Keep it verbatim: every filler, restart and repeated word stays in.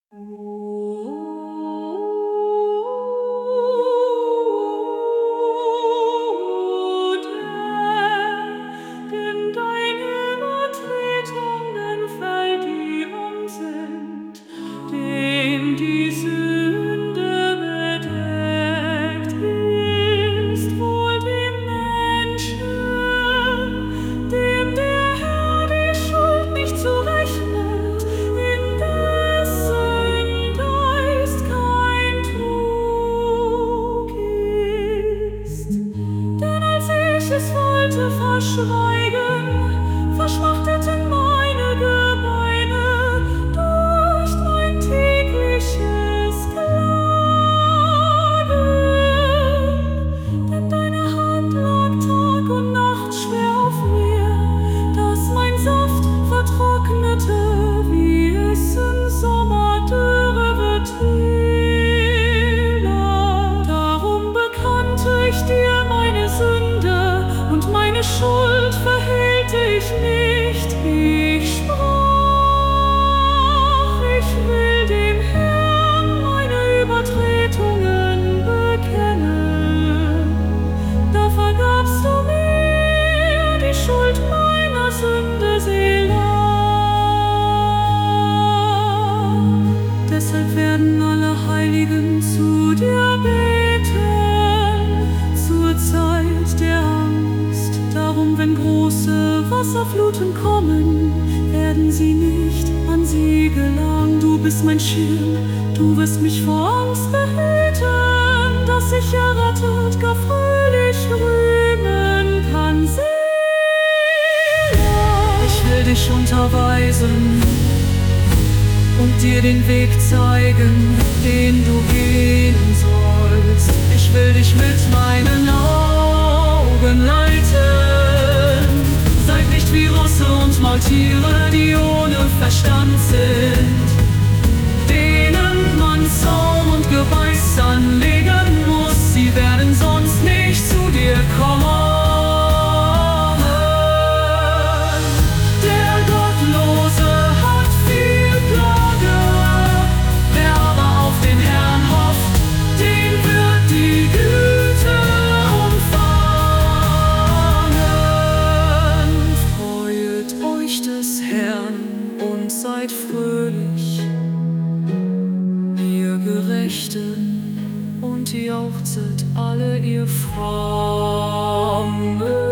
Denn deine Übertretungen vergeben sind, dem die Sünde bedeckt ist, wohl dem Menschen, dem der Herr die Schuld nicht zurechnet, in dessen Geist kein Trug ist. Denn als ich es wollte verschweigen, verschmachteten meine Gebeine durch mein tägliches Klagen. Denn deine Hand lag Tag und Nacht schwer auf mir, dass mein Saft vertrocknete, wie es im Sommer Dürre betäler. Darum bekannte ich dir meine Sünde, und meine Schuld verhehlte ich nicht. Ich sprach, ich will dem Herrn meine Übertretungen bekennen. Da vergabst du mir die Schuld meiner Sünde, Selah. Deshalb werden alle Heiligen zu dir beten, zur Zeit der Angst. Darum, wenn große Wasserfluten kommen, werden sie nicht an sie gelangen. Du bist mein Schirm, du wirst mich vor Angst behüten, dass ich errettet, gar fröhlich rühmen kann. Selah. Ich will dich unterweisen und dir den Weg zeigen, den du gehen sollst. Ich will dich mit meinen Augen leiten. Seid nicht wie Rosse und Maultiere, die ohne Verstand sind, denen man Zaum und Gebeiß anlegen muss. Sie werden sonst nicht zu dir kommen. Der Gottlose hat viel Plage, wer aber auf den Herrn hofft, den wird die Güte umfangen. Freuet euch des Herrn und seid fröhlich, ihr Gerechten, und jauchzet alle ihr Frommen.